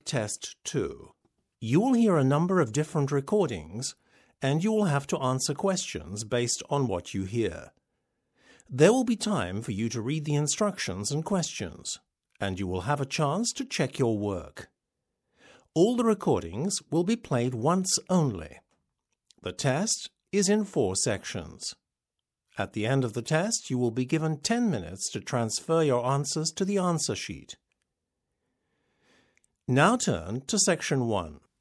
Test 2. You will hear a number of different recordings, and you will have to answer questions based on what you hear. There will be time for you to read the instructions and questions, and you will have a chance to check your work. All the recordings will be played once only. The test is in 4 sections. At the end of the test, you will be given 10 minutes to transfer your answers to the answer sheet. Now turn to Section 1.